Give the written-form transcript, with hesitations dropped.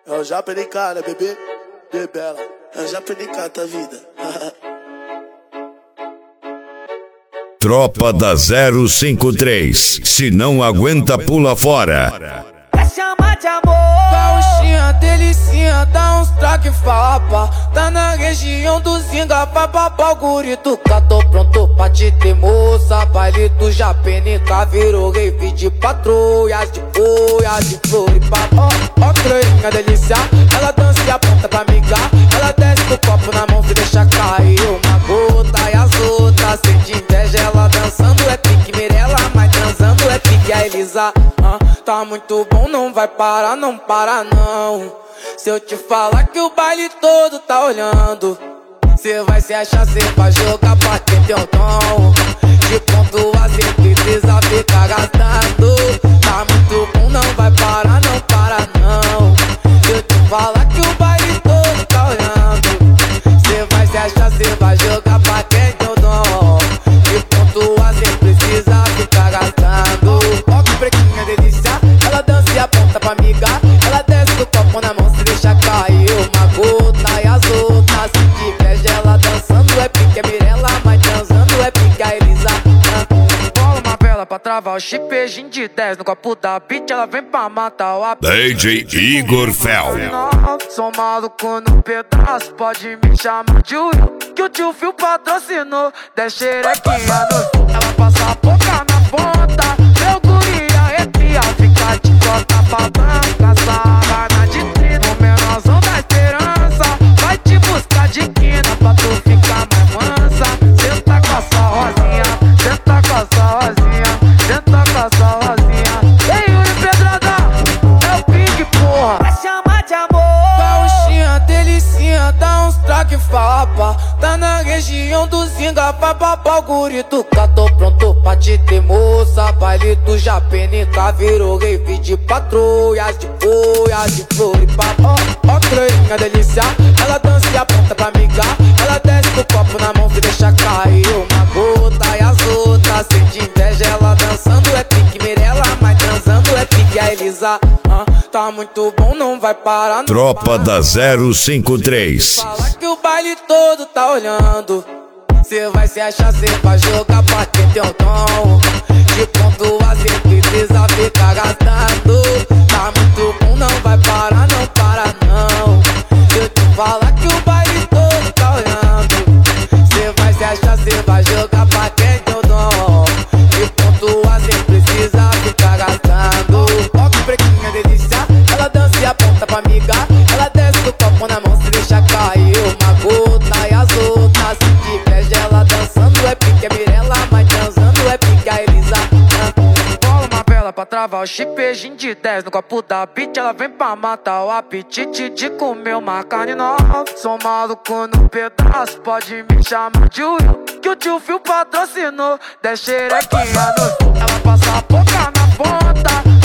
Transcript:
Eu já perdi cara, bebê, bebela. Eu já perdi cara, tua vida. Tropa da 053, se não aguenta pula fora. Pra chamar de amor, gauchinha, delicinha, dá uns traque fapa. Tá na região do Zinga, papapá, o gurito cá, tô pronto pra te ter moça. Baile do Japenica, virou rave de patrulhas, de boia, de Floripa. Ó, creinha, delícia, ela dança e aponta pra migar. Ela desce com o copo na mão, se deixa cair uma gota. E as outras, sem de inveja, ela dançando é pique Mirella, mas transando é pique a Elisa. Tá muito bom, não vai parar, não para não. Se eu te falar que o baile todo tá olhando, cê vai se achar, cê vai jogar pra ter teu tom. De ponto a cê precisa ficar gastando. Tá muito bom, não vai parar, não para não. Se eu te falar que o baile todo tá olhando, cê vai se achar, cê vai jogar pra ter teu tom. De ponto a cê precisa ficar gastando. Ó que prequinha delícia, ela dança e aponta pra migar. Ela desce do copo na mão, se deixa cair uma gota. E as outras, se de inveja, ela dançando é pique a Mirella, mas transando é pique a Elisa. Bola uma vela pra travar o chip, beijinho de 10 no copo da beat, ela vem pra matar o DJ Igor Fel. Sou maluco no pedaço, pode me chamar de Will, que o tio Phil patrocinou. 10 xerequinha no ela passa a boca na ponta. Meu guri arrepia, fica de costa pra branca. Sarrana de trino, menorzão da esperança. Vai te buscar de quina pra tu ficar mais mansa. Senta com a sua rosinha, senta com a sua rosinha, senta com a sua rosinha. Ei, Yuri Pedrada, é o Pink, porra. Pra chamar de amor, gauchinha, delicinha, dá uns traque fapa. Tá na região do Zinga, papapá, o gurito cá, tô pronto pra te ter moça. Baile do Japenica, virou rave de patrulhas, de boia, de Floripa. Ó, creinha, delícia, ela dança e aponta pra migar. Ela desce com o copo na mão, se deixa cair uma gota. E as outras, sem de inveja, ela dançando é pique Mirella, mas transando é pique a Elisa. Tá muito bom, não vai parar, não. Tropa da 053. Fala que o baile todo tá olhando, cê vai se achar, cê vai jogar pra ter teu tom. De ponto a cê precisa ficar gastando. Tá muito bom, não vai parar, não para não. Se eu te falar que o baile todo tá olhando, cê vai se achar, cê vai jogar pra ter teu tom. De ponto a cê precisa ficar gastando. Ó que prequinha delícia, ela dança e aponta pra migar. Ela desce do copo na mão, se deixa cair uma gota. E as outras, se de inveja, ela dançando é pique a Mirella, mas transando é pique a Elisa. Bola uma vela pra travar o chip, beijinho de 10 no copo da beat, ela vem pra matar o apetite de comer uma carne nova. Sou maluco no pedaço, pode me chamar de Will, que o tio Phil patrocinou. 10 xerequinha no ela passa a boca na ponta.